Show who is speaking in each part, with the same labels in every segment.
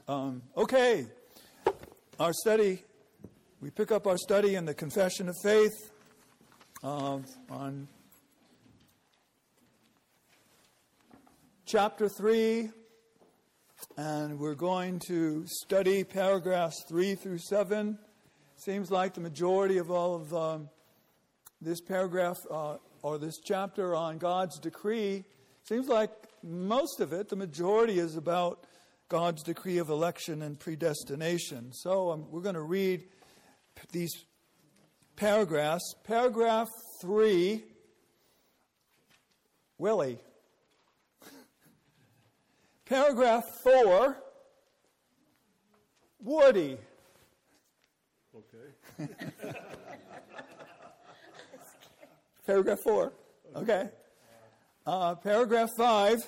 Speaker 1: Okay, our study, we pick up our study in the Confession of Faith on chapter 3, and we're going to study paragraphs 3 through 7. Seems like the majority of all of this paragraph or this chapter on God's decree, seems like most of it, the majority is about God's decree of election and predestination. So we're going to read these paragraphs. Paragraph 3, Willie. Paragraph 4, Woody.
Speaker 2: Okay.
Speaker 1: Paragraph 4. Okay. Paragraph 5,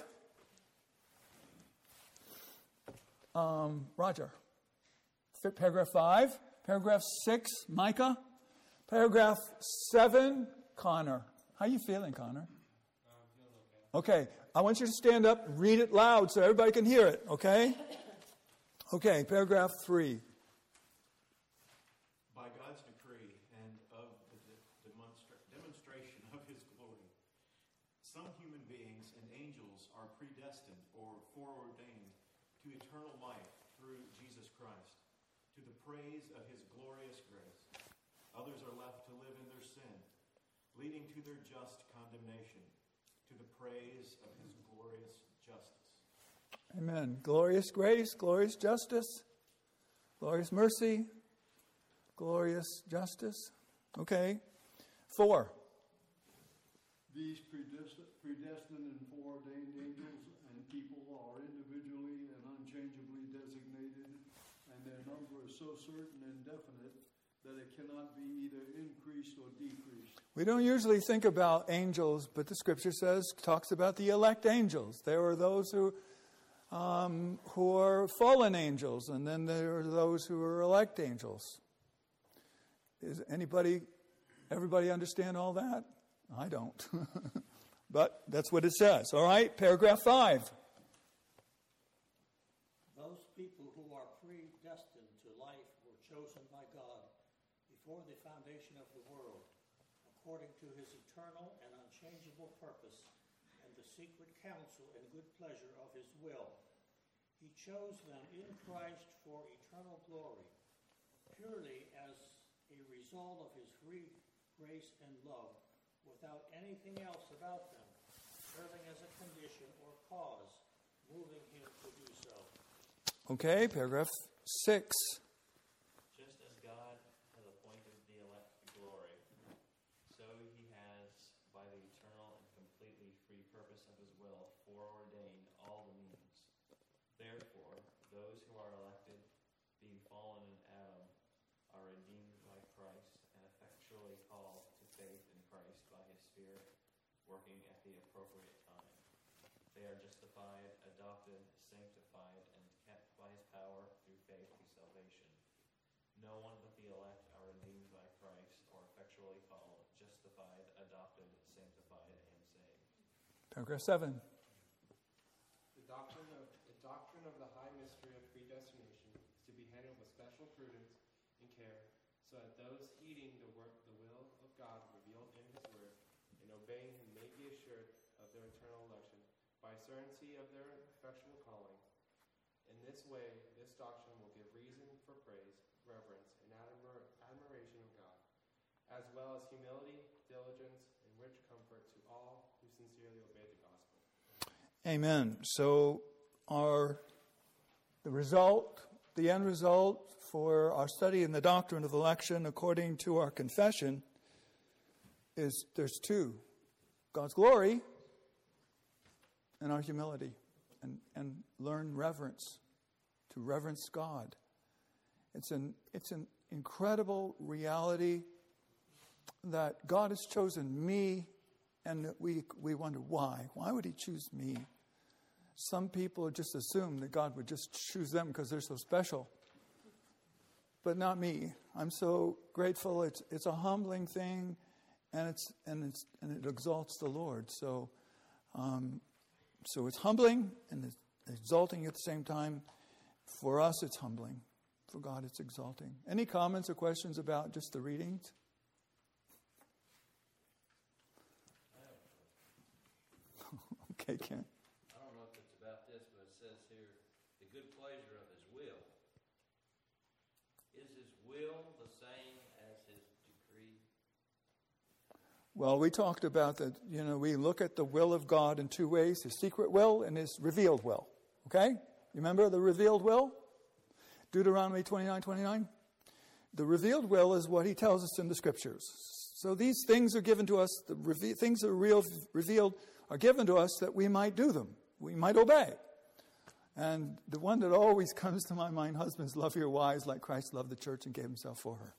Speaker 1: Roger. Paragraph 5. Paragraph 6, Micah. Paragraph 7, Connor. How are you feeling, Connor? Okay. I want you to stand up and read it loud so everybody can hear it, okay? Okay, paragraph 3.
Speaker 3: By God's decree and of the demonstration of His glory, some human beings and angels are predestined or foreordained to eternal life through Jesus Christ, to the praise of His glorious grace. Others are left to live in their sin, leading to their just condemnation, to the praise of His glorious justice.
Speaker 1: Amen. Glorious grace, glorious justice, glorious mercy, glorious justice. Okay. 4.
Speaker 2: These predestined and foreordained angels and people are individually and unchangeably designated, and their number is so certain and definite that it cannot be either increased or decreased.
Speaker 1: We don't usually think about angels, but the Scripture talks about the elect angels. There are those who are fallen angels, and then there are those who are elect angels. Is everybody understand all that? I don't. But that's what it says. All right, paragraph 5.
Speaker 4: Those people who are predestined to life were chosen by God before the foundation of the world, according to His eternal and unchangeable purpose and the secret counsel and good pleasure of His will. He chose them in Christ for eternal glory, purely as a result of His free grace and love, without anything else about them, serving as a condition or cause, moving Him to do so.
Speaker 1: Okay, paragraph 6.
Speaker 5: Just as God has appointed the elect to glory, so He has, by the eternal and completely free purpose of His will, foreordained all the means. Therefore, those who are elected, being fallen in Adam, are redeemed by Christ and effectually called to faith in Christ by His Spirit, working at the appropriate time. They are justified, adopted, sanctified, and kept by His power through faith to salvation. No one but the elect are redeemed by Christ, or effectually called, justified, adopted, sanctified, and saved.
Speaker 1: Paragraph 7.
Speaker 6: The doctrine of the high mystery of predestination is to be handled with special prudence and care, so that those heeding the will of God revealed in His word and obeying Him may be assured of their eternal election by certainty of their effectual calling. In this way, this doctrine will give reason for praise, reverence, and admiration of God, as well as humility, diligence, and rich comfort to all who sincerely obey the gospel.
Speaker 1: Amen. So the end result for our study in the doctrine of election, according to our confession, is there's 2. God's glory and our humility, and learn reverence, to reverence God. It's an incredible reality that God has chosen me, and we wonder why. Why would He choose me? Some people just assume that God would just choose them because they're so special. But not me. I'm so grateful. It's a humbling thing, and it exalts the Lord. So it's humbling and it's exalting at the same time. For us, it's humbling. For God, it's exalting. Any comments or questions about just the readings? Okay, Ken.
Speaker 7: I don't know if it's about this, but it says here, the good pleasure of his will. Is his will the same as his decree?
Speaker 1: Well, we talked about that, we look at the will of God in two ways, his secret will and his revealed will. Okay? You remember the revealed will? Deuteronomy 29:29. The revealed will is what he tells us in the Scriptures. So these things are given to us, things that are revealed are given to us that we might do them. We might obey. And the one that always comes to my mind, husbands, love your wives like Christ loved the church and gave himself for her.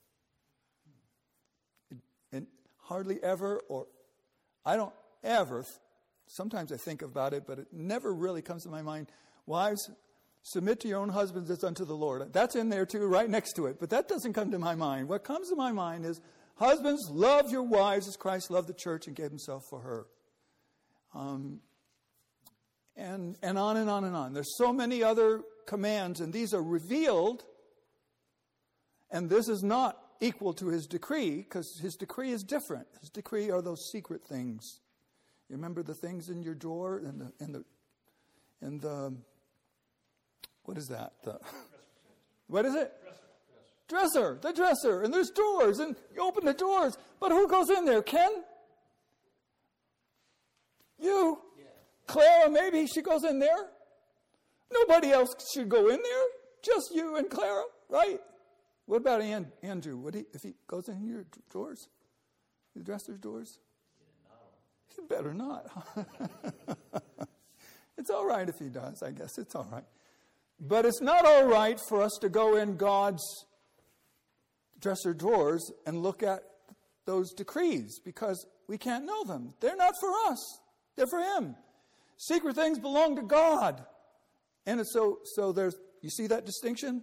Speaker 1: And hardly ever, or I don't ever, sometimes I think about it, but it never really comes to my mind. Wives, submit to your own husbands as unto the Lord. That's in there too, right next to it. But that doesn't come to my mind. What comes to my mind is, husbands, love your wives as Christ loved the church and gave himself for her. And on and on and on. There's so many other commands, and these are revealed. And this is not equal to his decree, because his decree is different. His decree are those secret things. You remember the things in your drawer and the what is that? What is it? Dresser. The dresser. And there's doors, and you open the doors. But who goes in there? Ken? You?
Speaker 7: Yeah.
Speaker 1: Clara, maybe she goes in there. Nobody else should go in there. Just you and Clara, right? What about Andrew? If he goes in your drawers? The dresser's doors? He better not. It's all right if he does, I guess. It's all right. But it's not all right for us to go in God's dresser drawers and look at those decrees, because we can't know them. They're not for us. They're for him. Secret things belong to God. And so there's, you see that distinction?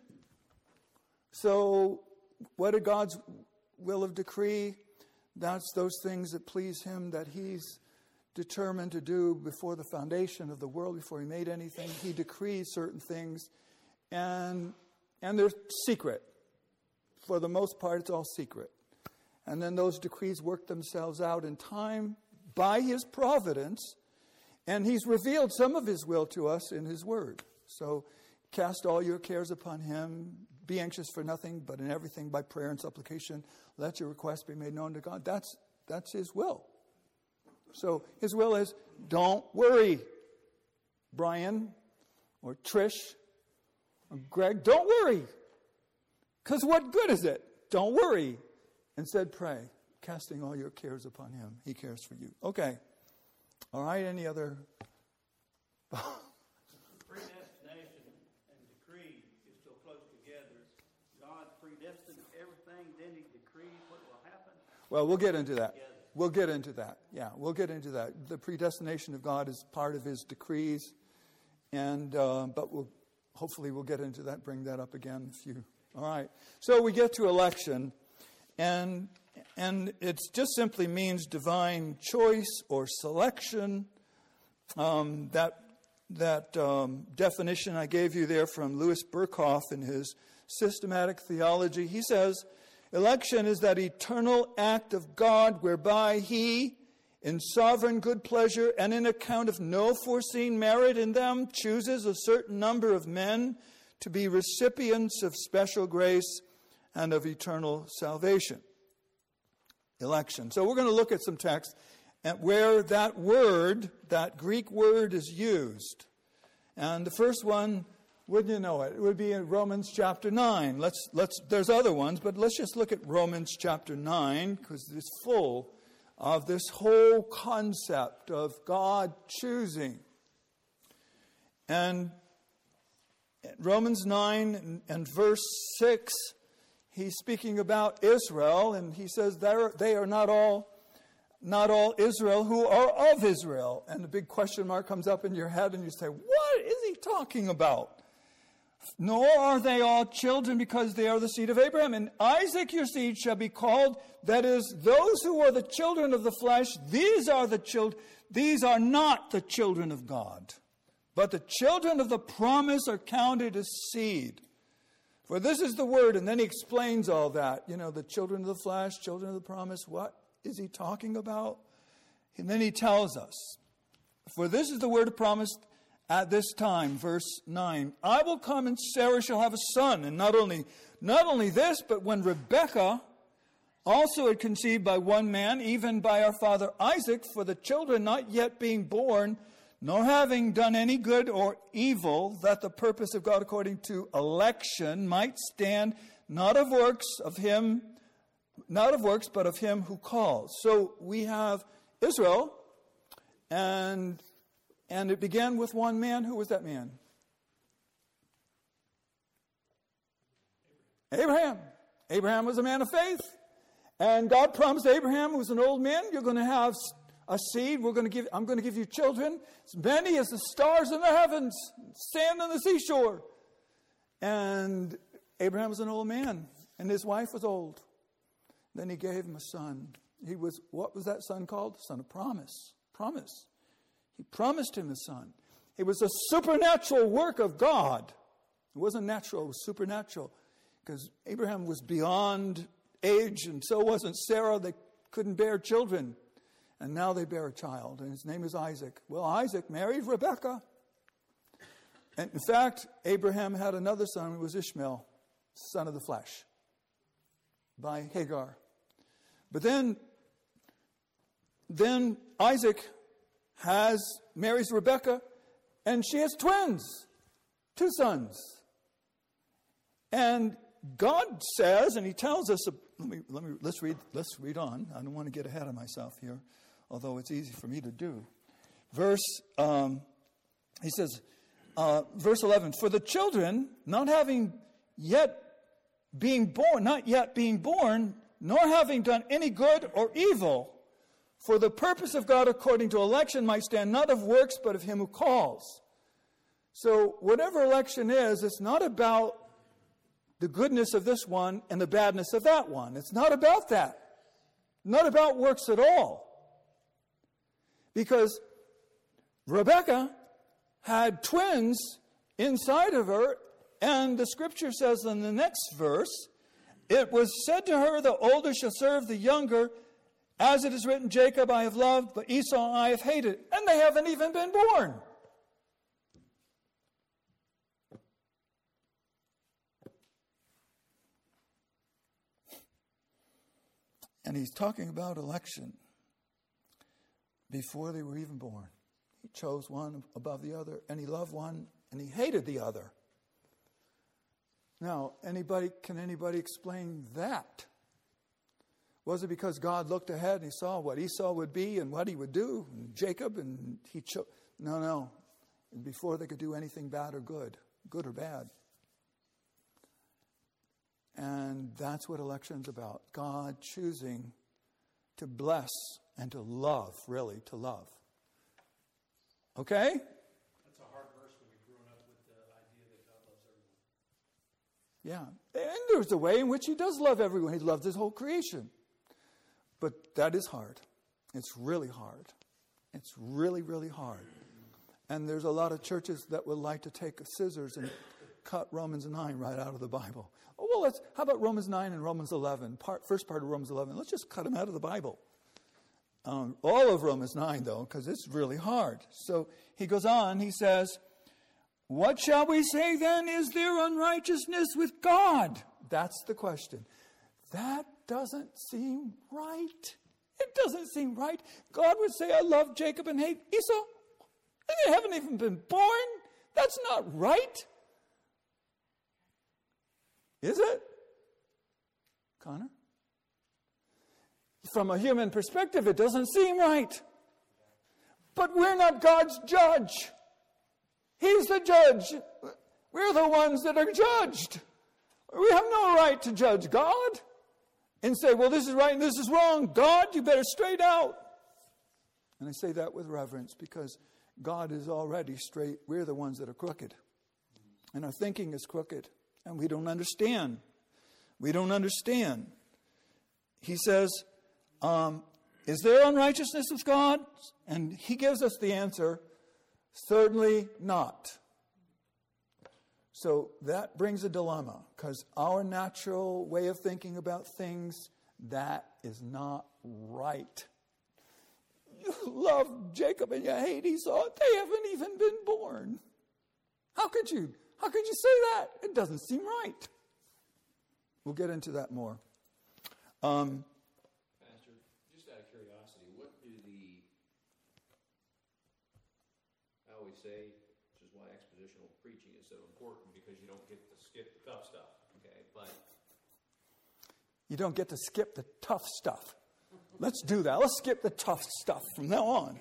Speaker 1: So what is God's will of decree? That's those things that please him, that he's determined to do before the foundation of the world, before he made anything. He decrees certain things, and they're secret. For the most part, it's all secret. And then those decrees work themselves out in time by his providence, and he's revealed some of his will to us in his word. So cast all your cares upon him. Be anxious for nothing, but in everything by prayer and supplication, let your requests be made known to God. That's his will. So his will is, don't worry, Brian or Trish or Greg, don't worry. Because what good is it? Don't worry. Instead, pray, casting all your cares upon him. He cares for you. Okay. All right, any other?
Speaker 8: Predestination and decree is so close together. God predestined everything, then he decreed what will happen.
Speaker 1: Well, we'll get into that. We'll get into that. Yeah, we'll get into that. The predestination of God is part of his decrees, and but hopefully we'll get into that. Bring that up again. All right. So we get to election, and it just simply means divine choice or selection. That definition I gave you there from Louis Berkhoff in his Systematic Theology. He says, election is that eternal act of God whereby he, in sovereign good pleasure and in account of no foreseen merit in them, chooses a certain number of men to be recipients of special grace and of eternal salvation. Election. So we're going to look at some texts where that word, that Greek word, is used. And the first one, wouldn't you know it? It would be in Romans chapter 9. There's other ones, but let's just look at Romans chapter 9, because it's full of this whole concept of God choosing. And Romans 9 and verse 6, he's speaking about Israel, and he says they are not all Israel who are of Israel. And the big question mark comes up in your head, and you say, what is he talking about? Nor are they all children, because they are the seed of Abraham. And Isaac your seed shall be called. That is, those who are the children of the flesh, these are not the children of God. but the children of the promise are counted as seed. For this is the word, and then he explains all that. You know, the children of the flesh, children of the promise, what is he talking about? And then he tells us, for this is the word of promise at this time, verse 9. I will come and Sarah shall have a son. And not only this, but when Rebekah also had conceived by one man, even by our father Isaac, for the children not yet being born, nor having done any good or evil, that the purpose of God according to election might stand, not of works, but of him who calls. So we have Israel, and it began with one man. Who was that man? Abraham. Abraham was a man of faith. And God promised Abraham, who was an old man, you're going to have a seed. I'm going to give you children, as many as the stars in the heavens, sand on the seashore. And Abraham was an old man, and his wife was old. Then he gave him a son. What was that son called? Son of promise. Promise. He promised him a son. It was a supernatural work of God. It wasn't natural, it was supernatural. Because Abraham was beyond age, and so wasn't Sarah. They couldn't bear children. And now they bear a child, and his name is Isaac. Well, Isaac married Rebekah. And in fact, Abraham had another son, who was Ishmael, son of the flesh, by Hagar. But then Isaac marries Rebekah, and she has twins, 2 sons. And God says, and he tells us, let's read on. I don't want to get ahead of myself here, although it's easy for me to do. Verse 11, for the children not yet being born, nor having done any good or evil, for the purpose of God according to election might stand, not of works, but of him who calls. So whatever election is, it's not about the goodness of this one and the badness of that one. It's not about that. Not about works at all. Because Rebekah had twins inside of her, and the scripture says in the next verse, it was said to her, the older shall serve the younger, as it is written, Jacob I have loved, but Esau I have hated. And they haven't even been born. And he's talking about election before they were even born. He chose one above the other, and he loved one, and he hated the other. Now, can anybody explain that? Was it because God looked ahead and he saw what Esau would be and what he would do, and Jacob, and he chose? No. Before they could do anything bad or good or bad. And that's what election's about. God choosing to bless and to love, really, to love. Okay?
Speaker 4: That's a hard verse when you've grown up with the idea that God loves everyone.
Speaker 1: Yeah. And there's a way in which he does love everyone. He loves his whole creation. But that is hard. It's really hard. It's really, really hard. And there's a lot of churches that would like to take scissors and cut Romans 9 right out of the Bible. Oh, well, how about Romans 9 and Romans 11? First part of Romans 11. Let's just cut them out of the Bible. All of Romans 9, though, because it's really hard. So he goes on, he says, what shall we say then? Is there unrighteousness with God? That's the question. That doesn't seem right. It doesn't seem right. God would say, I love Jacob and hate Esau. And they haven't even been born. That's not right. Is it? Connor? From a human perspective, it doesn't seem right. But we're not God's judge. He's the judge. We're the ones that are judged. We have no right to judge God and say, well, this is right and this is wrong. God, you better straighten out. And I say that with reverence because God is already straight. We're the ones that are crooked. And our thinking is crooked. And we don't understand. We don't understand. He says, is there unrighteousness with God? And he gives us the answer. Certainly not. So that brings a dilemma, because our natural way of thinking about things, that is not right. You love Jacob and you hate Esau. They haven't even been born. How could you say that? It doesn't seem right. We'll get into that more.
Speaker 7: Pastor, just out of curiosity, what do I always say, which is why expositional preaching is so important, because you don't get to skip the tough stuff, okay? But
Speaker 1: you don't get to skip the tough stuff. Let's do that. Let's skip the tough stuff from now on.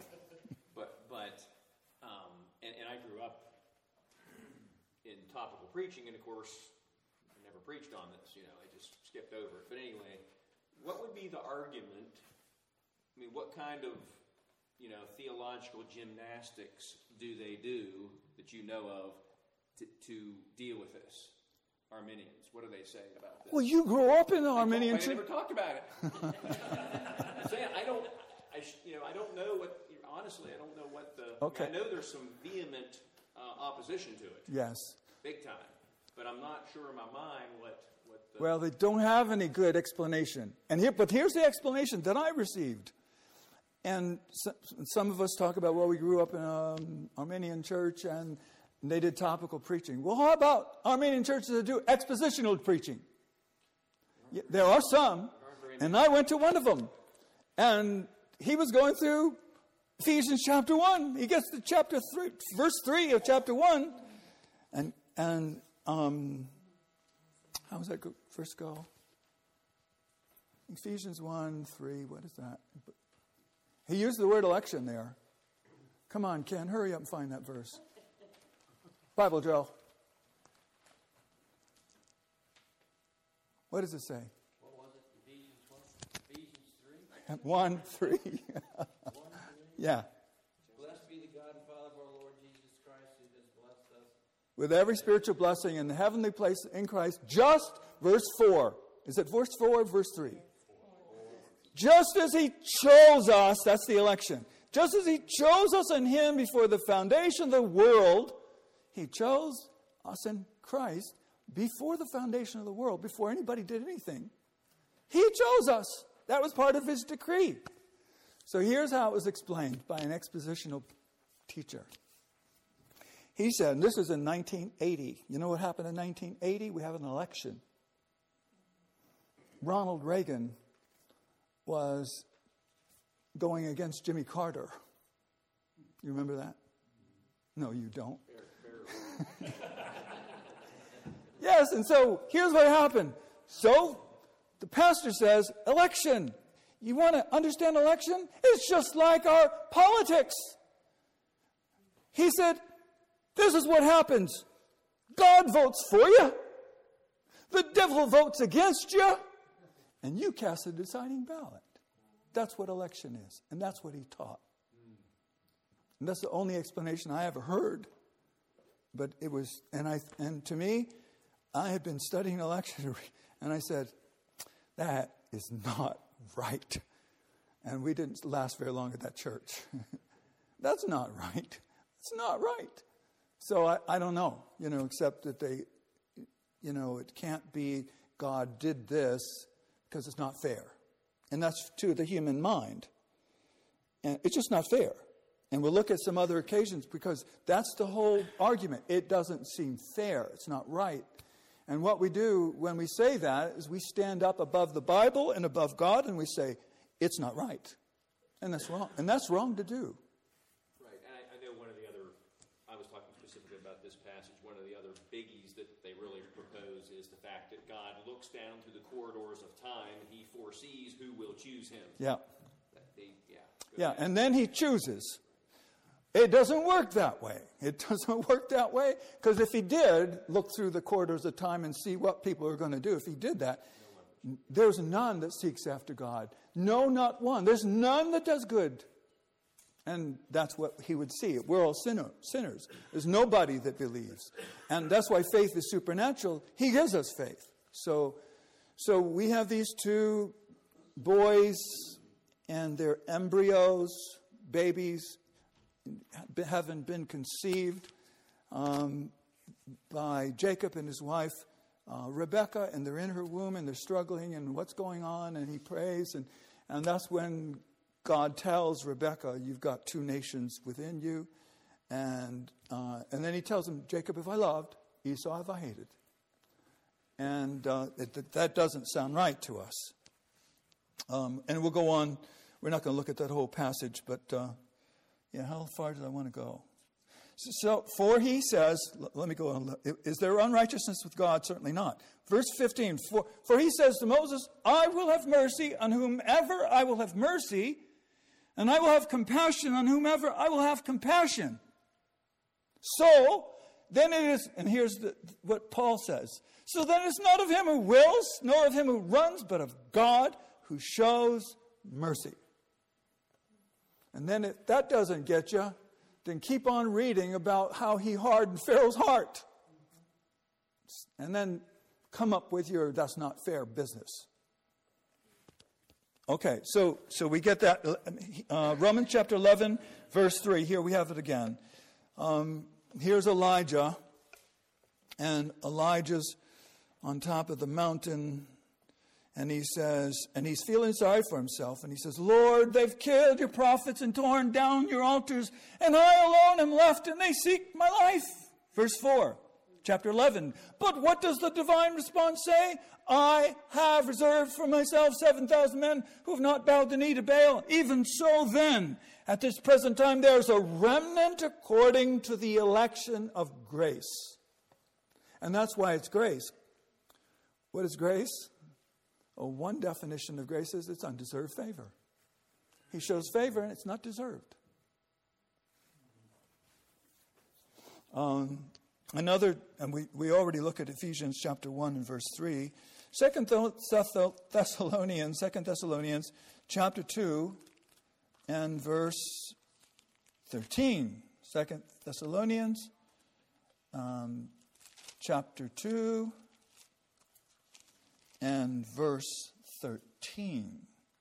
Speaker 7: And I grew up in topical preaching, and of course, I never preached on this. I just skipped over it. But anyway, what would be the argument? I mean, what kind of theological gymnastics do they do that you know of to deal with this? Arminians, what do they say about this?
Speaker 1: Well, you grew up in the Arminian
Speaker 7: church. I never talked about it. I'm saying I don't know what. Honestly, I don't know what the.
Speaker 1: Okay.
Speaker 7: I know there's some vehement opposition to it.
Speaker 1: Yes.
Speaker 7: Big time, but I'm not sure in my mind what.
Speaker 1: Well, they don't have any good explanation, but here's the explanation that I received. And some of us talk about, well, we grew up in an Arminian church and they did topical preaching. Well, how about Armenian churches that do expositional preaching? Yeah, there are some, and I went to one of them. And he was going through Ephesians chapter 1. He gets to chapter 3, verse 3 of chapter 1. And how does that first go? Ephesians 1, 3, what is that? He used the word election there. Come on, Ken, hurry up and find that verse. Bible drill. What does it say?
Speaker 7: What was it? Ephesians
Speaker 1: 1, 3. Yeah.
Speaker 7: Blessed be the God and Father of our Lord Jesus Christ, who has blessed us
Speaker 1: with every spiritual blessing in the heavenly place in Christ, just verse 4. Is it verse 4 or verse 3? Just as he chose us, that's the election. Just as he chose us in him before the foundation of the world, he chose us in Christ before the foundation of the world, before anybody did anything. He chose us. That was part of his decree. So here's how it was explained by an expositional teacher. He said, and this is in 1980. You know what happened in 1980? We have an election. Ronald Reagan was going against Jimmy Carter. You remember that? No, you don't. Yes, and so here's what happened. So the pastor says, election. You want to understand election? It's just like our politics. He said, this is what happens. God votes for you. The devil votes against you. And you cast a deciding ballot. That's what election is. And that's what he taught. And that's the only explanation I ever heard. But it was, and to me, I had been studying election, and I said, that is not right. And we didn't last very long at that church. That's not right. It's not right. So I don't know, except that they, it can't be God did this because it's not fair. And that's to the human mind. And it's just not fair. And we'll look at some other occasions because that's the whole argument. It doesn't seem fair. It's not right. And what we do when we say that is we stand up above the Bible and above God and we say, it's not right. And that's wrong. And that's wrong to do.
Speaker 7: Right. And I know I was talking specifically about this passage, one of the other biggies that they really propose is the fact that God looks down through the corridors of time and he foresees who will choose him.
Speaker 1: Yeah.
Speaker 7: Yeah,
Speaker 1: and then he chooses. It doesn't work that way. It doesn't work that way because if he did look through the corridors of time and see what people are going to do, if he did that, there's none that seeks after God. No, not one. There's none that does good. And that's what he would see. We're all sinners. There's nobody that believes. And that's why faith is supernatural. He gives us faith. So we have these two boys and they're embryos, babies, having been conceived by Jacob and his wife Rebekah, and they're in her womb and they're struggling and what's going on, and he prays, and that's when God tells Rebekah, you've got 2 nations within you, and then he tells him, Jacob have I loved, Esau have I hated. And that doesn't sound right to us. And we'll go on. We're not going to look at that whole passage, but how far did I want to go? So, for he says, let me go on. Is there unrighteousness with God? Certainly not. Verse 15, for he says to Moses, I will have mercy on whomever I will have mercy, and I will have compassion on whomever I will have compassion. So, then it is, and here's what Paul says. So then it's not of him who wills, nor of him who runs, but of God who shows mercy. And then if that doesn't get you, then keep on reading about how he hardened Pharaoh's heart. And then come up with your that's not fair business. Okay, so we get that. Romans chapter 11, verse 3. Here we have it again. Here's Elijah. And Elijah's on top of the mountain. And he says, and he's feeling sorry for himself. And he says, Lord, they've killed your prophets and torn down your altars. And I alone am left, and they seek my life. Verse 4, chapter 11. But what does the divine response say? I have reserved for myself 7,000 men who have not bowed the knee to Baal. Even so then, at this present time, there is a remnant according to the election of grace. And that's why it's grace. What is grace? One definition of grace is it's undeserved favor. He shows favor and it's not deserved. Another, and we already look at Ephesians chapter 1 and verse 3. 2 Thessalonians chapter 2 and verse 13. 2 Thessalonians chapter 2 and verse 13.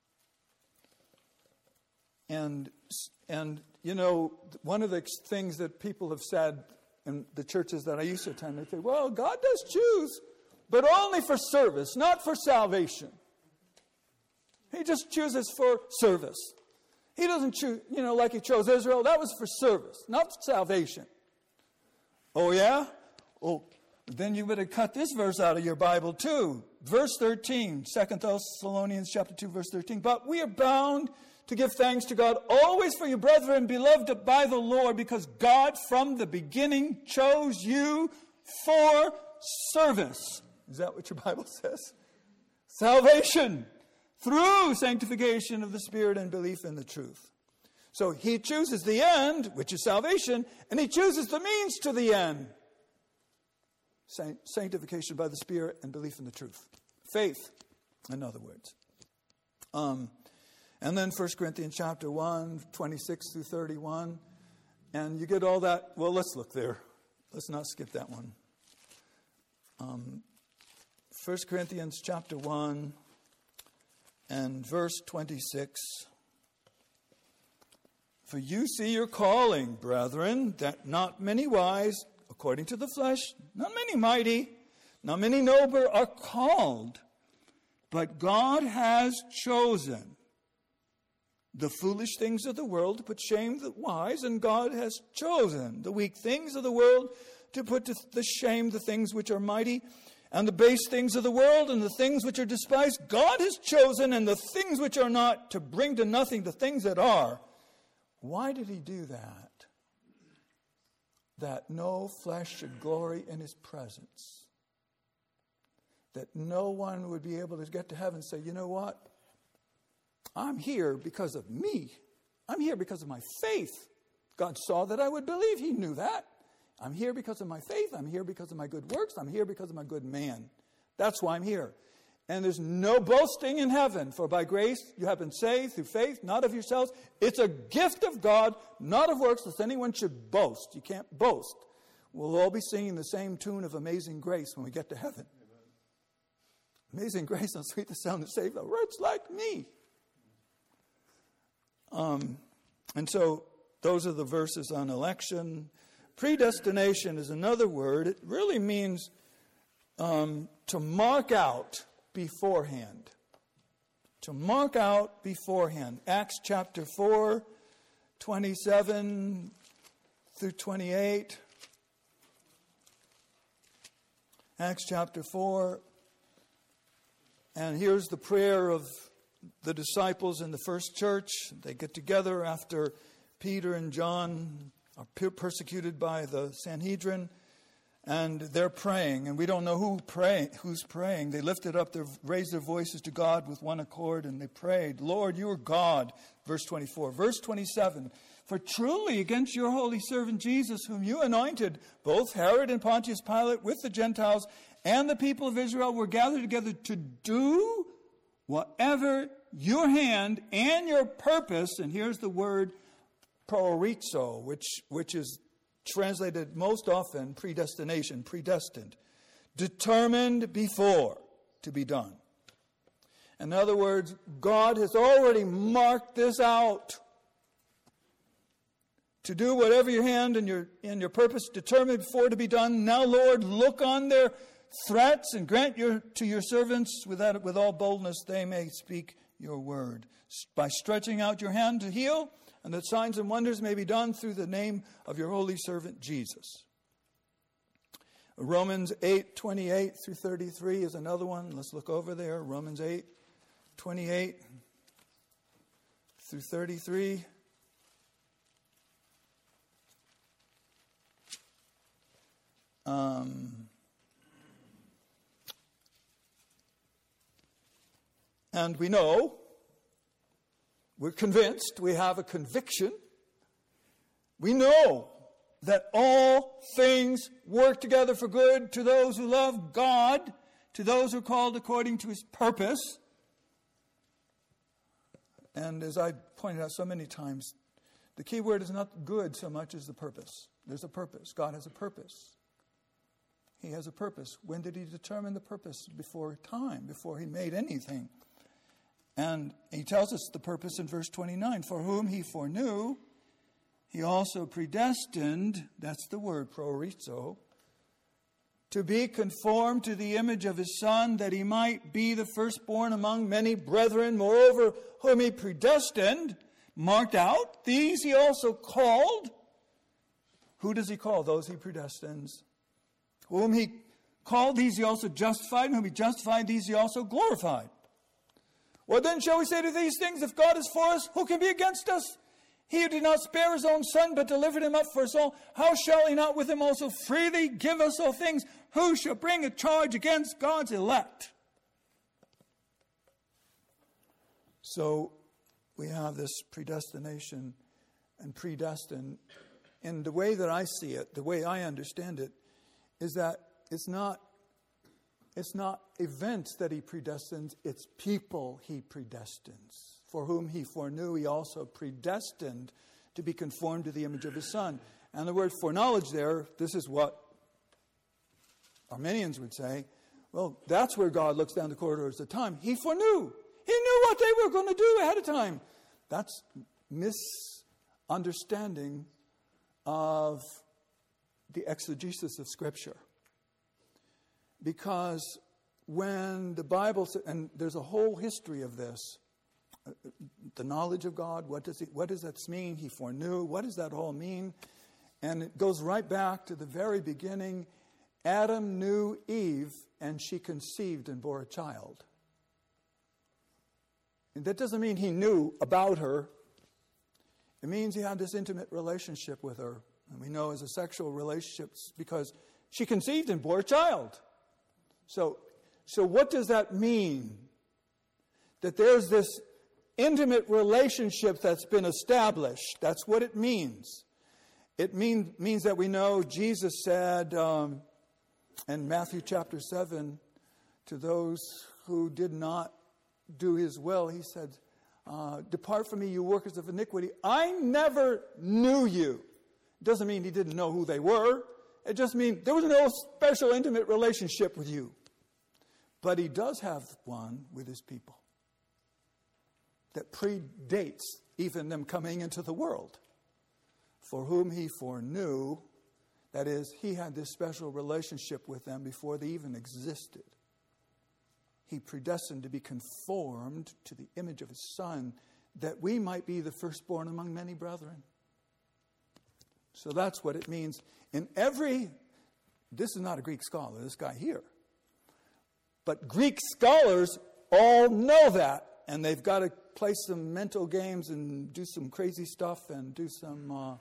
Speaker 1: And you know, one of the things that people have said in the churches that I used to attend, they say, well, God does choose, but only for service, not for salvation. He just chooses for service. He doesn't choose, like he chose Israel. That was for service, not for salvation. Oh, yeah? Oh, then you better cut this verse out of your Bible too. Verse 13, 2 Thessalonians chapter 2, verse 13. But we are bound to give thanks to God always for you, brethren, beloved by the Lord, because God from the beginning chose you for service. Is that what your Bible says? Salvation through sanctification of the Spirit and belief in the truth. So he chooses the end, which is salvation, and he chooses the means to the end. Sanctification by the Spirit and belief in the truth. Faith, in other words. And then 1 Corinthians chapter 1, 26 through 31. And you get all that. Well, let's look there. Let's not skip that one. 1 Corinthians chapter 1 and verse 26. For you see your calling, brethren, that not many wise, according to the flesh, not many mighty, not many noble are called, but God has chosen the foolish things of the world to put shame to the wise, and God has chosen the weak things of the world to put to the shame the things which are mighty, and the base things of the world and the things which are despised. God has chosen, and the things which are not, to bring to nothing the things that are. Why did he do that? That no flesh should glory in his presence. That no one would be able to get to heaven and say, you know what? I'm here because of me. I'm here because of my faith. God saw that I would believe. He knew that. I'm here because of my faith. I'm here because of my good works. I'm here because of my good man. That's why I'm here. And there's no boasting in heaven, for by grace you have been saved through faith, not of yourselves. It's a gift of God, not of works, lest anyone should boast. You can't boast. We'll all be singing the same tune of Amazing Grace when we get to heaven. Amen. Amazing grace, how sweet the sound that saved a wretch like me. And so those are the verses on election. Predestination is another word. It really means to mark out beforehand. To mark out beforehand. Acts chapter 4, 27 through 28. Acts chapter 4. And here's the prayer of the disciples in the first church. They get together after Peter and John are persecuted by the Sanhedrin, and they're praying, and we don't know who's praying. They raised their voices to God with one accord, and they prayed, Lord, you are God, verse 24. Verse 27, for truly against your holy servant Jesus, whom you anointed, both Herod and Pontius Pilate with the Gentiles and the people of Israel were gathered together to do whatever your hand and your purpose, and here's the word proorizo, which is translated most often predestination, predestined, determined before to be done. In other words, God has already marked this out to do whatever your hand and your purpose determined before to be done. Now, Lord, look on their threats and grant to your servants with all boldness they may speak your word, by stretching out your hand to heal, and that signs and wonders may be done through the name of your holy servant Jesus. Romans 8:28 through 33 is another one. Let's look over there. Romans 8:28 through 33. And we know, we're convinced, we have a conviction. We know that all things work together for good to those who love God, to those who are called according to his purpose. And as I pointed out so many times, the key word is not good so much as the purpose. There's a purpose. God has a purpose. He has a purpose. When did he determine the purpose? Before time, before he made anything. And he tells us the purpose in verse 29. For whom he foreknew, he also predestined, that's the word, proorizo, to be conformed to the image of his Son, that he might be the firstborn among many brethren. Moreover, whom he predestined, marked out, these he also called. Who does he call? Those he predestines. Whom he called, these he also justified. And whom he justified, these he also glorified. What then shall we say to these things? If God is for us, who can be against us? He who did not spare his own Son, but delivered him up for us all, how shall he not with him also freely give us all things? Who shall bring a charge against God's elect? So we have this predestination and predestined. And the way that I see it, the way I understand it, is that it's not events that he predestines, it's people he predestines. For whom he foreknew, he also predestined to be conformed to the image of his Son. And the word foreknowledge there, this is what Arminians would say. Well, that's where God looks down the corridors of time. He foreknew. He knew what they were going to do ahead of time. That's misunderstanding of the exegesis of Scripture. Because when the Bible says, and there's a whole history of this, the knowledge of God, what does that mean? He foreknew. What does that all mean? And it goes right back to the very beginning. Adam knew Eve, and she conceived and bore a child. And that doesn't mean he knew about her. It means he had this intimate relationship with her. And we know as a sexual relationship because she conceived and bore a child. So what does that mean? That there's this intimate relationship that's been established. That's what it means. It means that we know Jesus said in Matthew chapter 7 to those who did not do his will, he said, depart from me, you workers of iniquity. I never knew you. It doesn't mean he didn't know who they were. It just means there was no special intimate relationship with you. But he does have one with his people that predates even them coming into the world. for whom he foreknew, that is, he had this special relationship with them before they even existed. He predestined to be conformed to the image of his Son, that we might be the firstborn among many brethren. So that's what it means. This is not a Greek scholar, this guy here. But Greek scholars all know that, and they've got to play some mental games and do some crazy stuff and do some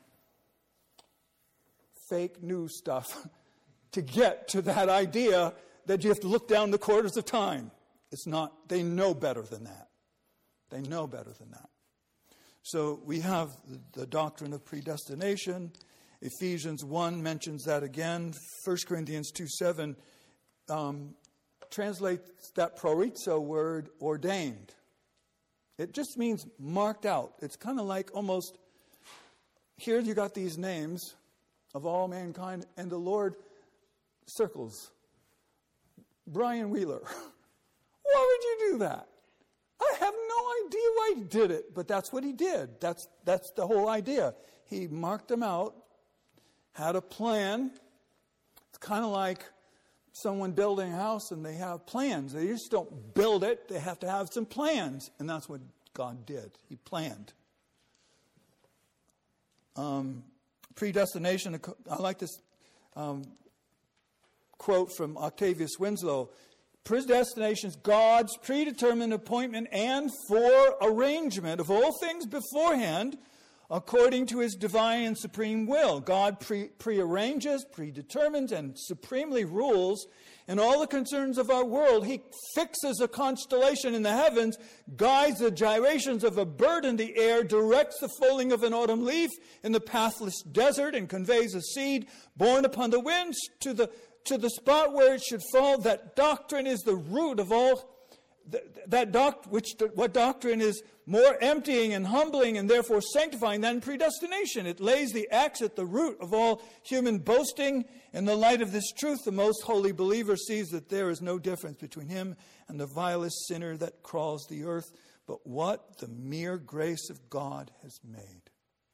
Speaker 1: fake news stuff to get to that idea that you have to look down the corridors of time. It's not, they know better than that. They know better than that. So we have the doctrine of predestination. Ephesians 1 mentions that again. 1 Corinthians 2:7 translates that prorizo word ordained. It just means marked out. It's kind of like almost, here you got these names of all mankind, and the Lord circles. Brian Wheeler. Why would you do that? I have no idea why he did it, but that's what he did. That's the whole idea. He marked them out, had a plan. It's kind of like someone building a house and they have plans. They just don't build it. They have to have some plans. And that's what God did. He planned. Predestination, I like this quote from Octavius Winslow. Predestination is God's predetermined appointment and forearrangement of all things beforehand according to his divine and supreme will. God prearranges, predetermines, and supremely rules in all the concerns of our world. He fixes a constellation in the heavens, guides the gyrations of a bird in the air, directs the falling of an autumn leaf in the pathless desert, and conveys a seed born upon the winds to the spot where it should fall. That doctrine is the root of all. What doctrine is more emptying and humbling and therefore sanctifying than predestination? It lays the axe at the root of all human boasting. In the light of this truth, the most holy believer sees that there is no difference between him and the vilest sinner that crawls the earth, but what the mere grace of God has made.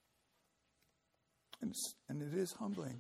Speaker 1: And it is humbling.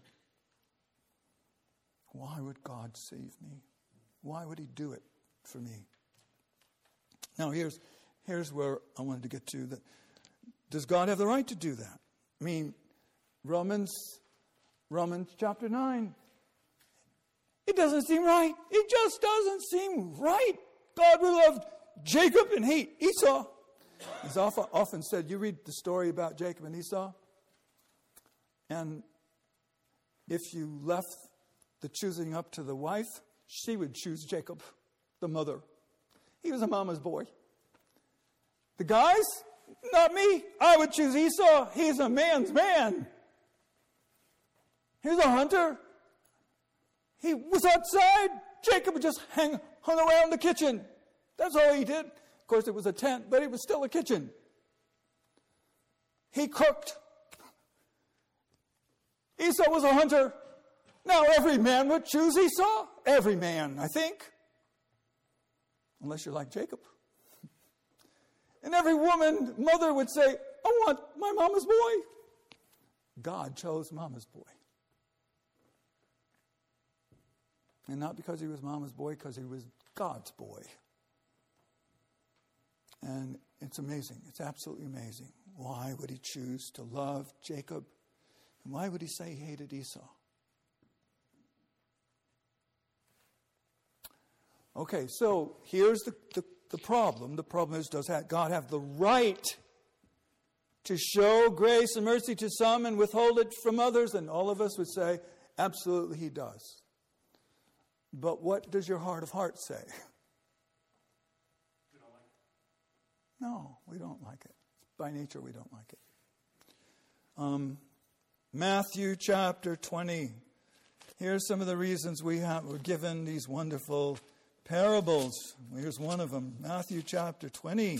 Speaker 1: Why would God save me? Why would he do it for me? Now here's where I wanted to get to. Does God have the right to do that? I mean, Romans chapter 9. It doesn't seem right. It just doesn't seem right. God will love Jacob and hate Esau. It's often said, you read the story about Jacob and Esau, and if you left the choosing up to the wife, she would choose Jacob, the mother. He was a mama's boy. The guys, not me. I would choose Esau. He's a man's man. He's a hunter. He was outside. Jacob would just hung around the kitchen. That's all he did. Of course, it was a tent, but it was still a kitchen. He cooked. Esau was a hunter. Now, every man would choose Esau. Every man, I think. Unless you're like Jacob. And every mother would say, I want my mama's boy. God chose mama's boy. And not because he was mama's boy, because he was God's boy. And it's amazing. It's absolutely amazing. Why would he choose to love Jacob? And why would he say he hated Esau? Okay, so here's the problem. The problem is, does God have the right to show grace and mercy to some and withhold it from others? And all of us would say, absolutely he does. But what does your heart of hearts say?
Speaker 6: We don't like it.
Speaker 1: No, we don't like it. By nature, we don't like it. Matthew chapter 20. Here's some of the reasons we're given these wonderful parables. Here's one of them. Matthew chapter 20.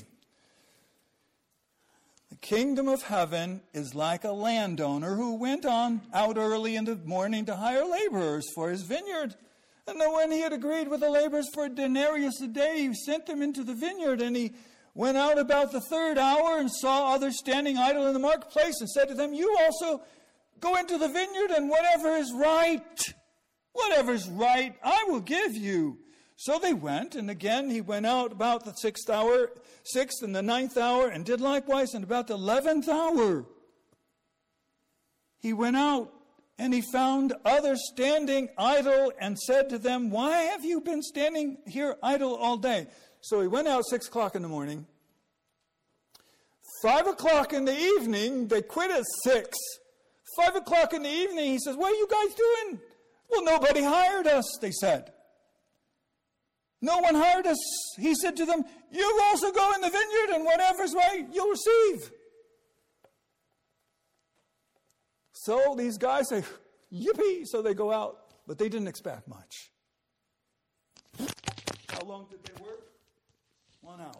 Speaker 1: The kingdom of heaven is like a landowner who went out early in the morning to hire laborers for his vineyard. And then when he had agreed with the laborers for a denarius a day, he sent them into the vineyard. And he went out about the third hour and saw others standing idle in the marketplace and said to them, you also Go into the vineyard, and whatever is right, I will give you. So they went, and again he went out about the 6th and the 9th hour, and did likewise, and about the 11th hour he went out, and he found others standing idle, and said to them, why have you been standing here idle all day? So he went out 6 o'clock in the morning. 5 o'clock in the evening, they quit at 6. 5 o'clock in the evening, he says, what are you guys doing? Well, nobody hired us, they said. No one hired us. He said to them, you also go in the vineyard, and whatever's right, you'll receive. So these guys say, yippee, so they go out, but they didn't expect much. How long did they work? 1 hour.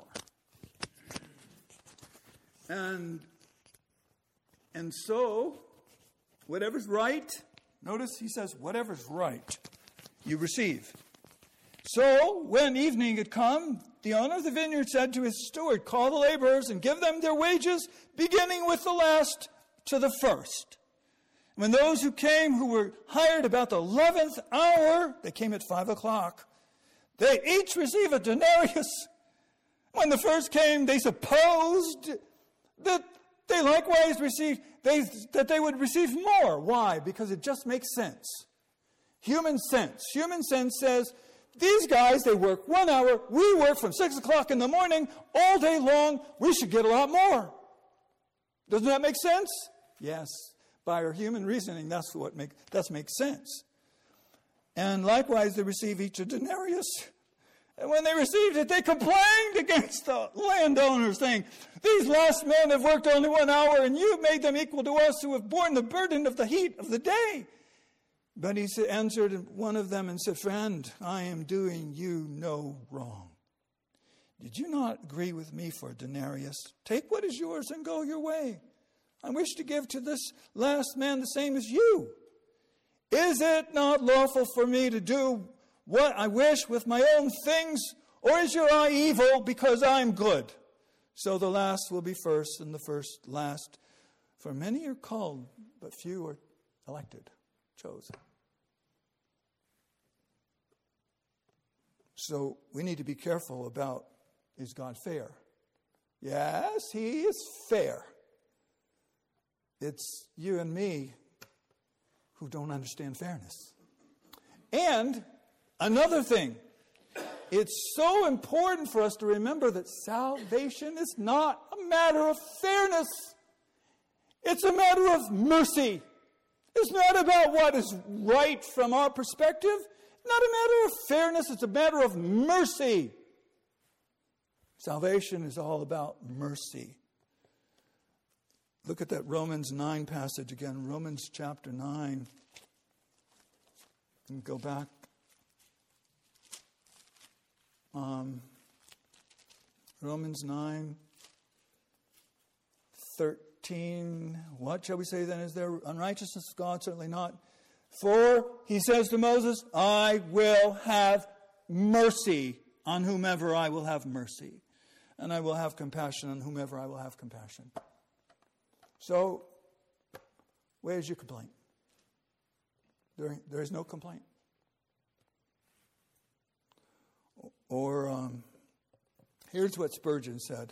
Speaker 1: And so, whatever's right, notice he says, whatever's right, you receive. So, when evening had come, the owner of the vineyard said to his steward, call the laborers and give them their wages, beginning with the last to the first. When those who came, who were hired about the 11th hour, they came at 5 o'clock, they each receive a denarius. When the first came, they supposed that they likewise received, that they would receive more. Why? Because it just makes sense. Human sense. Human sense says, these guys, they work 1 hour, we work from 6 o'clock in the morning, all day long, we should get a lot more. Doesn't that make sense? Yes. By our human reasoning, that makes sense. And likewise, they receive each a denarius. And when they received it, they complained against the landowners, saying, these last men have worked only 1 hour, and you've made them equal to us who have borne the burden of the heat of the day. But he answered one of them and said, friend, I am doing you no wrong. Did you not agree with me for a denarius? Take what is yours and go your way. I wish to give to this last man the same as you. Is it not lawful for me to do what I wish with my own things? Or is your eye evil because I am good? So the last will be first and the first last. For many are called, but few are elected, chosen. So we need to be careful about, is God fair? Yes, he is fair. It's you and me who don't understand fairness. And another thing, it's so important for us to remember that salvation is not a matter of fairness. It's a matter of mercy. It's not about what is right from our perspective. It's not a matter of fairness. It's a matter of mercy. Salvation is all about mercy. Look at that Romans 9 passage again. Romans chapter 9. And go back. Romans 9, 13. What shall we say then? Is there unrighteousness of God? Certainly not. For he says to Moses, I will have mercy on whomever I will have mercy. And I will have compassion on whomever I will have compassion. So, where's your complaint? There is no complaint. Or, here's what Spurgeon said.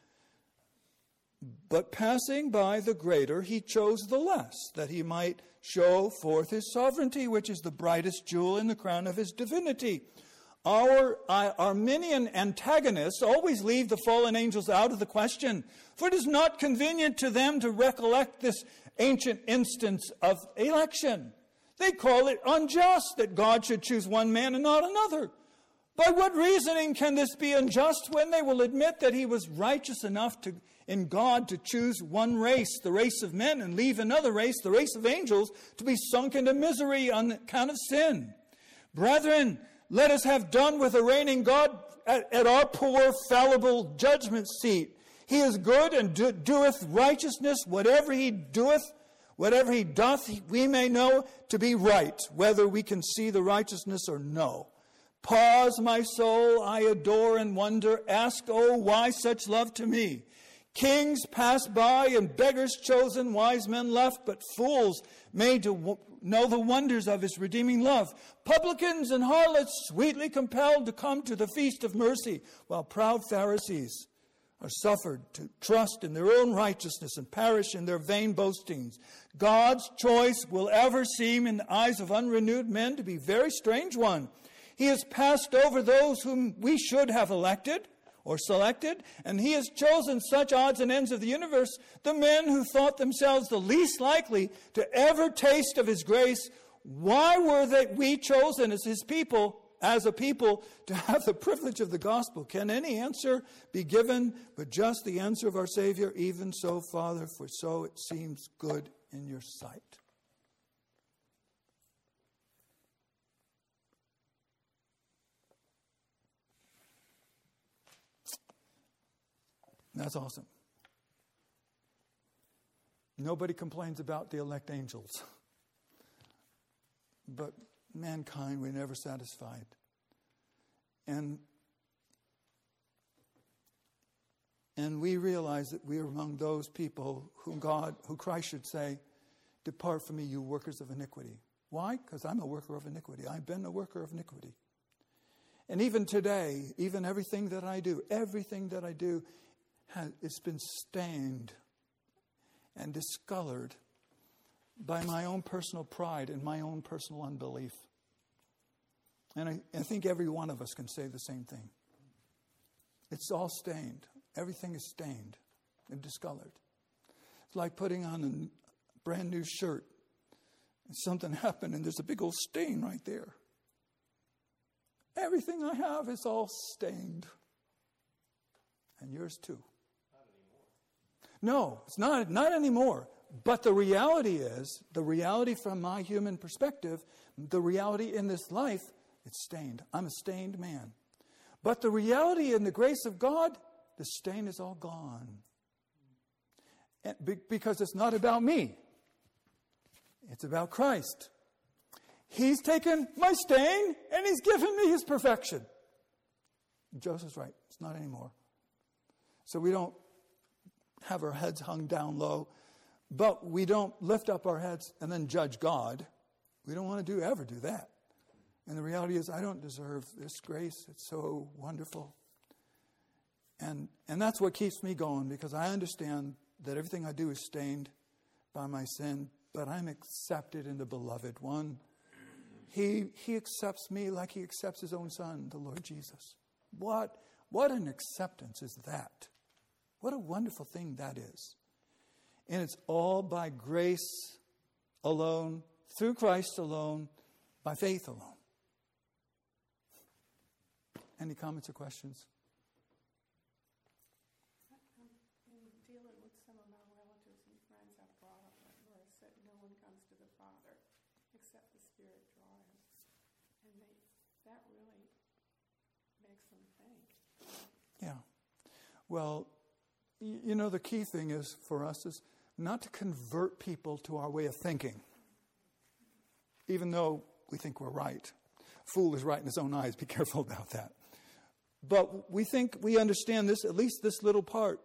Speaker 1: But passing by the greater, he chose the less, that he might show forth his sovereignty, which is the brightest jewel in the crown of his divinity. Our Arminian antagonists always leave the fallen angels out of the question, for it is not convenient to them to recollect this ancient instance of election. They call it unjust that God should choose one man and not another. By what reasoning can this be unjust when they will admit that he was righteous enough in God to choose one race, the race of men, and leave another race, the race of angels, to be sunk into misery on account of sin? Brethren, let us have done with arraigning God at our poor, fallible judgment seat. He is good and doeth righteousness. Whatever he doth, we may know to be right, whether we can see the righteousness or no. Pause, my soul, I adore and wonder. Ask, oh, why such love to me? Kings passed by and beggars chosen, wise men left, but fools made to know the wonders of his redeeming love. Publicans and harlots sweetly compelled to come to the feast of mercy, while proud Pharisees are suffered to trust in their own righteousness and perish in their vain boastings. God's choice will ever seem in the eyes of unrenewed men to be a very strange one. He has passed over those whom we should have elected or selected, and he has chosen such odds and ends of the universe, the men who thought themselves the least likely to ever taste of his grace. Why were we chosen as his people, as a people, to have the privilege of the gospel? Can any answer be given but just the answer of our Savior? Even so, Father, for so it seems good in your sight. That's awesome. Nobody complains about the elect angels. But mankind, we're never satisfied. And we realize that we are among those people who Christ should say, depart from me, you workers of iniquity. Why? Because I'm a worker of iniquity. I've been a worker of iniquity. And even today, even everything that I do, it's been stained and discolored by my own personal pride and my own personal unbelief. And I think every one of us can say the same thing. It's all stained. Everything is stained and discolored. It's like putting on a brand new shirt and something happened and there's a big old stain right there. Everything I have is all stained. And yours too. No, it's not anymore. But the reality from my human perspective, the reality in this life, it's stained. I'm a stained man. But the reality in the grace of God, the stain is all gone. And because it's not about me. It's about Christ. He's taken my stain and he's given me his perfection. Joseph's right. It's not anymore. So we don't have our heads hung down low, but we don't lift up our heads and then judge God. We don't want to ever do that. And the reality is, I don't deserve this grace. It's so wonderful. And that's what keeps me going, because I understand that everything I do is stained by my sin, but I'm accepted in the beloved one. He accepts me like he accepts his own son, the Lord Jesus. What an acceptance is that? What a wonderful thing that is. And it's all by grace alone, through Christ alone, by faith alone. Any comments or questions?
Speaker 9: In dealing with some of my relatives and friends, I brought up that verse that no one comes to the Father except the Spirit draw him. And that really makes them think.
Speaker 1: Yeah. Well, the key thing is for us is not to convert people to our way of thinking, even though we think we're right. Fool is right in his own eyes. Be careful about that. But we think we understand this, at least this little part.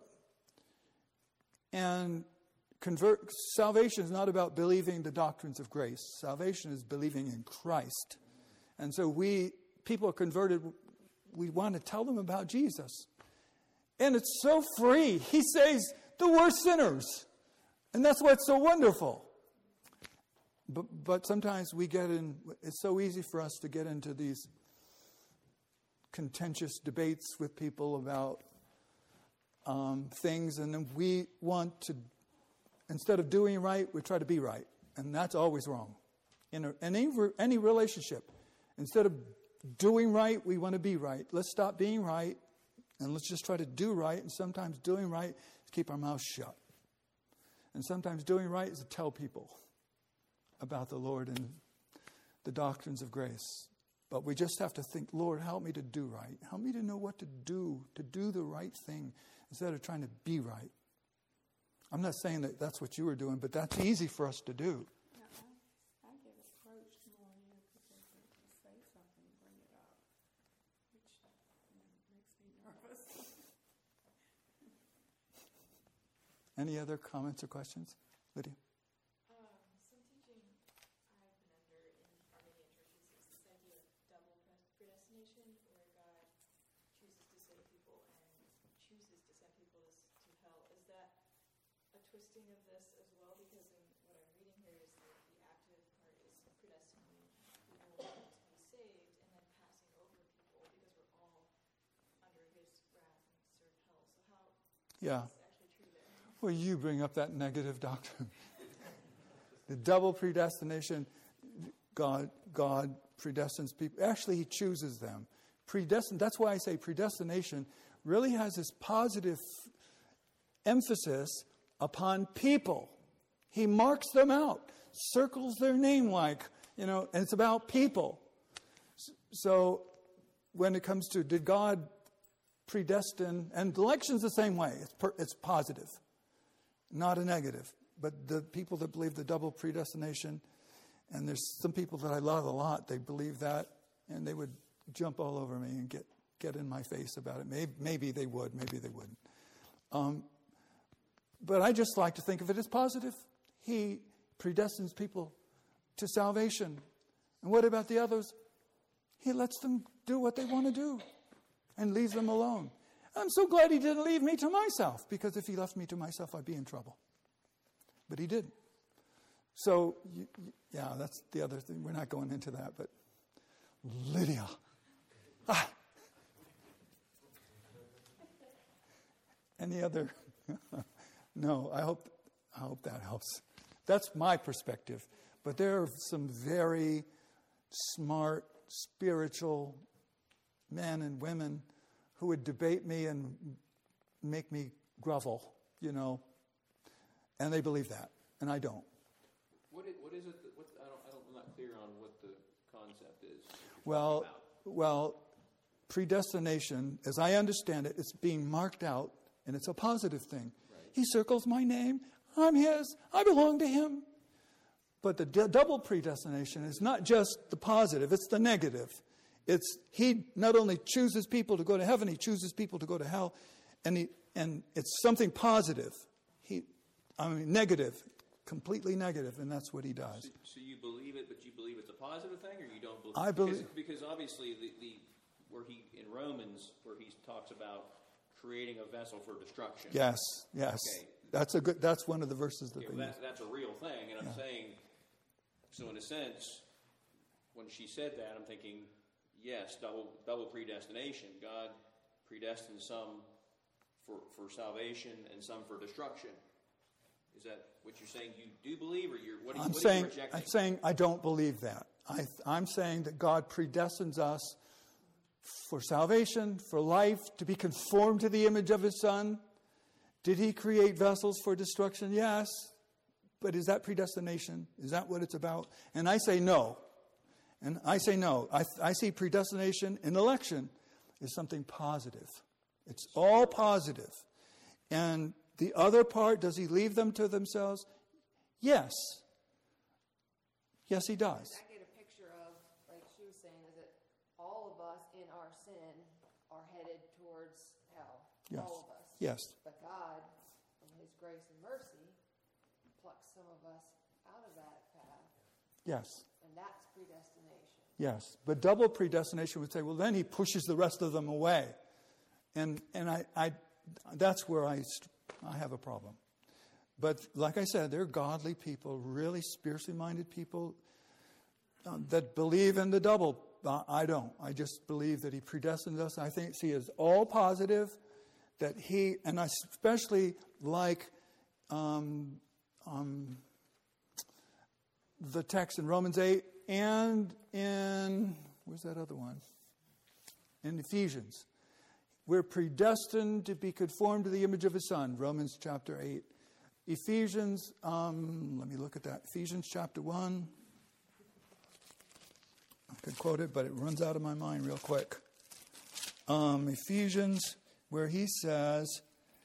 Speaker 1: And salvation is not about believing the doctrines of grace. Salvation is believing in Christ. And so people are converted, we want to tell them about Jesus. And it's so free. He saves the worst sinners. And that's what's so wonderful. But sometimes it's so easy for us to get into these contentious debates with people about things. And then we want to, instead of doing right, we try to be right. And that's always wrong. In any relationship, instead of doing right, we want to be right. Let's stop being right. And let's just try to do right. And sometimes doing right is keep our mouths shut. And sometimes doing right is to tell people about the Lord and the doctrines of grace. But we just have to think, Lord, help me to do right. Help me to know what to do the right thing instead of trying to be right. I'm not saying that that's what you were doing, but that's easy for us to do.
Speaker 9: I get approached more because they say something, bring it up, which makes me nervous.
Speaker 1: Any other comments or questions? Lydia?
Speaker 10: Some teaching I've been under in Armenian churches is this idea of double predestination, where God chooses to save people and chooses to send people to hell. Is that a twisting of this as well? Because in what I'm reading here is that the active part is predestining people to be saved and then passing over people because we're all under his wrath and serve hell. So how
Speaker 1: Yeah.
Speaker 10: is actually true there?
Speaker 1: Well, you bring up that negative doctrine. The double predestination, God predestines people. Actually, he chooses them. That's why I say predestination really has this positive emphasis upon people. He marks them out, circles their name and it's about people. So when it comes to did God predestine, and election's the same way. It's positive, not a negative. But the people that believe the double predestination, and there's some people that I love a lot, they believe that, and they would jump all over me and get in my face about it. Maybe they would, maybe they wouldn't. But I just like to think of it as positive. He predestines people to salvation. And what about the others? He lets them do what they want to do and leaves them alone. I'm so glad he didn't leave me to myself, because if he left me to myself, I'd be in trouble. But he didn't. So, yeah, that's the other thing. We're not going into that, but Lydia. Any other? No, I hope that helps. That's my perspective. But there are some very smart, spiritual men and women who would debate me and make me grovel, and they believe that, and I don't.
Speaker 7: What is it? I'm not clear on what the concept is.
Speaker 1: Well, predestination, as I understand it, it's being marked out, and it's a positive thing. Right. He circles my name. I'm his. I belong to him. But the double predestination is not just the positive, it's the negative. He not only chooses people to go to heaven, he chooses people to go to hell, and it's something positive. Negative, completely negative, and that's what he does.
Speaker 7: So you believe it, but you believe it's a positive thing, or you don't believe it?
Speaker 1: I believe
Speaker 7: because obviously in Romans where he talks about creating a vessel for destruction.
Speaker 1: Yes.
Speaker 7: Okay.
Speaker 1: That's one of the verses that
Speaker 7: that's a real thing, and I'm saying, so in a sense, when she said that, I'm thinking, yes, double predestination. God predestines some for salvation and some for destruction. Is that what you're saying? You do believe, or what are you rejecting?
Speaker 1: I'm saying I don't believe that. I'm saying that God predestines us for salvation, for life, to be conformed to the image of his Son. Did he create vessels for destruction? Yes. But is that predestination? Is that what it's about? And I say no. I see predestination in election as something positive. It's all positive. And the other part, does he leave them to themselves? Yes. Yes, he does.
Speaker 11: I get a picture of, like she was saying, is that all of us in our sin are headed towards hell.
Speaker 1: Yes.
Speaker 11: All of us.
Speaker 1: Yes.
Speaker 11: But God, in his grace and mercy, plucks some of us out of that path.
Speaker 1: Yes.
Speaker 11: And that's predestination.
Speaker 1: Yes. But double predestination would say, well, then he pushes the rest of them away. And I that's where I have a problem. But like I said, they're godly people, really spiritually minded people that believe in the double. I don't. I just believe that he predestined us. I think he is all positive. That and I especially like the text in Romans 8 and in, where's that other one? In Ephesians. We're predestined to be conformed to the image of his Son, Romans chapter 8. Ephesians, let me look at that. Ephesians chapter 1. I could quote it, but it runs out of my mind real quick. Ephesians, where he says,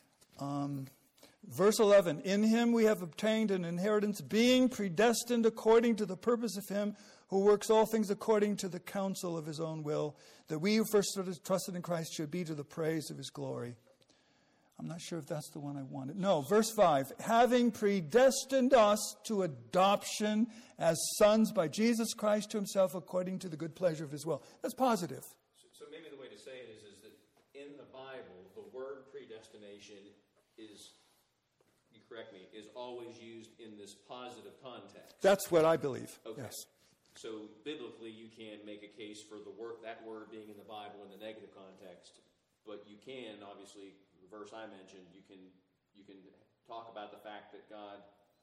Speaker 1: verse 11, in him we have obtained an inheritance, being predestined according to the purpose of him who works all things according to the counsel of his own will, that we who first trusted in Christ should be to the praise of his glory. I'm not sure if that's the one I wanted. No, verse 5. Having predestined us to adoption as sons by Jesus Christ to himself according to the good pleasure of his will. That's positive.
Speaker 7: So maybe the way to say it is that in the Bible, the word predestination is, you correct me, is always used in this positive context.
Speaker 1: That's what I believe.
Speaker 7: Okay.
Speaker 1: Yes.
Speaker 7: So biblically, you can make a case for that word being in the Bible in the negative context, but you can obviously, the verse I mentioned, you can talk about the fact that God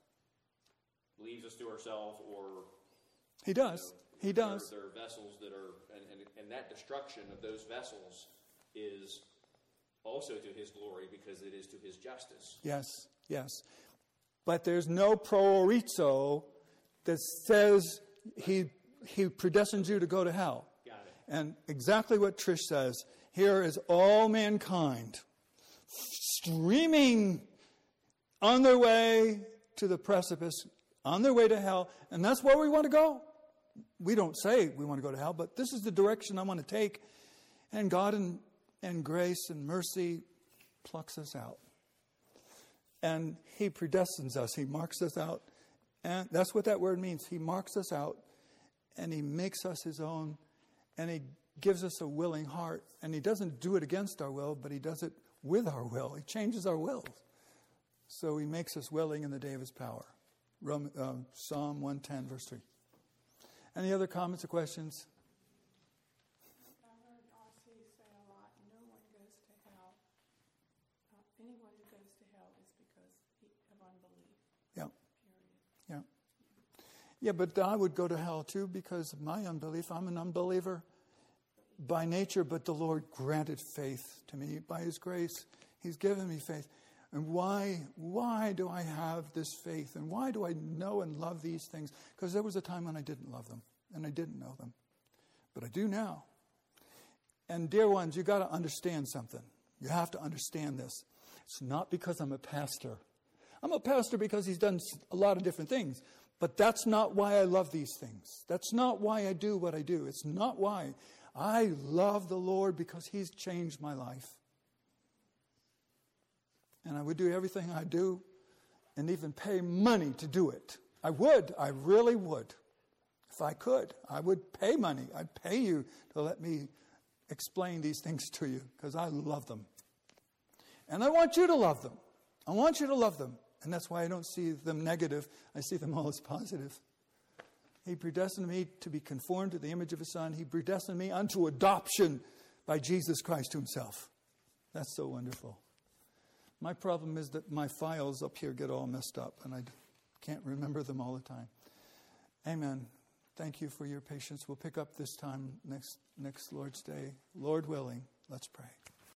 Speaker 7: leaves us to ourselves, or
Speaker 1: he does. He does.
Speaker 7: There are vessels that are, and that destruction of those vessels is also to his glory because it is to his justice.
Speaker 1: Yes, yes. But there's no proorizo that says he predestines you to go to hell.
Speaker 7: Got it.
Speaker 1: And exactly what Trish says, here is all mankind streaming on their way to the precipice, on their way to hell, and that's where we want to go. We don't say we want to go to hell, but this is the direction I want to take. And God and grace and mercy plucks us out. And he predestines us. He marks us out. And that's what that word means. He marks us out, and he makes us his own, and he gives us a willing heart. And he doesn't do it against our will, but he does it with our will. He changes our will. So he makes us willing in the day of his power. Psalm 110, verse 3. Any other comments or questions?
Speaker 9: I heard R.C. say a lot, no one goes to hell. Anyone who goes to hell is because of unbelief.
Speaker 1: Yeah.
Speaker 9: Period.
Speaker 1: Yeah. Yeah, but I would go to hell too because of my unbelief. I'm an unbeliever by nature, but the Lord granted faith to me by his grace. He's given me faith. And why do I have this faith? And why do I know and love these things? Because there was a time when I didn't love them and I didn't know them. But I do now. And dear ones, you got to understand something. You have to understand this. It's not because I'm a pastor. I'm a pastor because he's done a lot of different things. But that's not why I love these things. That's not why I do what I do. It's not why. I love the Lord because he's changed my life. And I would do everything I do and even pay money to do it. I would. I really would. If I could, I would pay money. I'd pay you to let me explain these things to you because I love them. And I want you to love them. I want you to love them. And that's why I don't see them negative. I see them all as positive. He predestined me to be conformed to the image of his Son. He predestined me unto adoption by Jesus Christ to himself. That's so wonderful. My problem is that my files up here get all messed up, and I can't remember them all the time. Amen. Thank you for your patience. We'll pick up this time next Lord's Day. Lord willing, let's pray.